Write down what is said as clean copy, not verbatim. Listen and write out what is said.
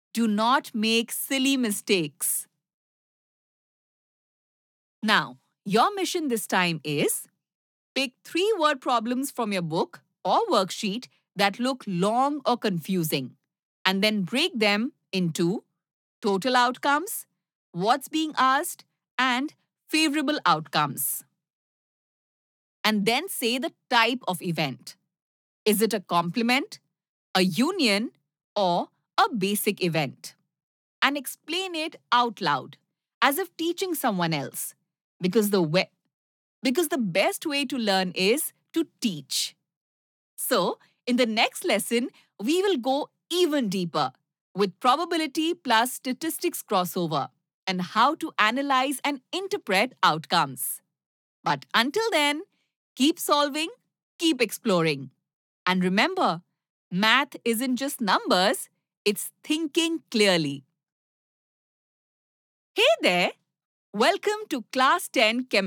Do not make silly mistakes. Now, your mission this time is pick 3-word problems from your book or worksheet that look long or confusing, and then break them into total outcomes, what's being asked, and favorable outcomes. And then say the type of event. Is it a compliment, a union, or a basic event? And explain it out loud, as if teaching someone else. Because the best way to learn is to teach. So, in the next lesson, we will go even deeper with probability plus statistics crossover and how to analyze and interpret outcomes. But until then, keep solving, keep exploring. And remember, math isn't just numbers, it's thinking clearly. Hey there! Welcome to Class 10 Chemistry.